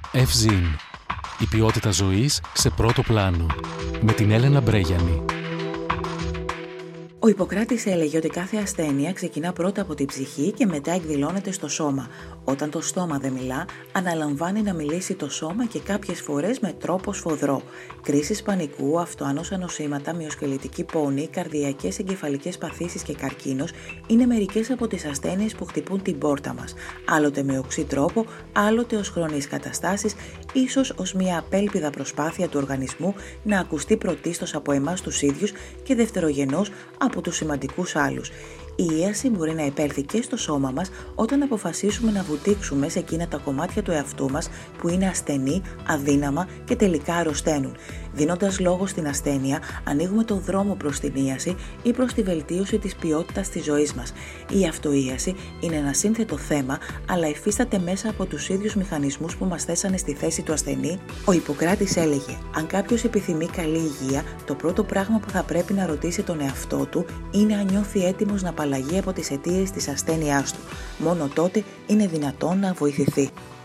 Ευζήν. Η ποιότητα ζωής σε πρώτο πλάνο. Με την Έλενα Μπρέγιανη. Ο Ιπποκράτης έλεγε ότι κάθε ασθένεια ξεκινά πρώτα από την ψυχή και μετά εκδηλώνεται στο σώμα. Όταν το στόμα δεν μιλά, αναλαμβάνει να μιλήσει το σώμα και κάποιες φορές με τρόπο σφοδρό. Κρίσεις πανικού, αυτοάνωσα νοσήματα, μυοσκελετική πόνη, καρδιακές εγκεφαλικές παθήσεις και καρκίνος είναι μερικές από τις ασθένειες που χτυπούν την πόρτα μας. Άλλοτε με οξύ τρόπο, άλλοτε ως χρονείς καταστάσεις, ίσως ως μια απέλπιδα προσπάθεια του οργανισμού να ακουστεί πρωτίστως από εμάς τους ίδιους και δευτερογενώς από τους σημαντικούς άλλους. Η ίαση μπορεί να επέλθει και στο σώμα μας όταν αποφασίσουμε να βουτήξουμε σε εκείνα τα κομμάτια του εαυτού μας που είναι ασθενή, αδύναμα και τελικά αρρωσταίνουν. Δίνοντας λόγο στην ασθένεια, ανοίγουμε το δρόμο προς την ίαση ή προς τη βελτίωση της ποιότητας της ζωής μας. Η αυτοίαση είναι ένα σύνθετο θέμα, αλλά υφίσταται μέσα από τους ίδιους μηχανισμούς που μας θέσανε στη θέση του ασθενή. Ο Ιπποκράτης έλεγε: αν κάποιος επιθυμεί καλή υγεία, το πρώτο πράγμα που θα πρέπει να ρωτήσει τον εαυτό του είναι αν νιώθει έτοιμος να απαλλαγεί από τις αιτίες της ασθένειάς του. Μόνο τότε είναι δυνατόν να βοηθηθεί.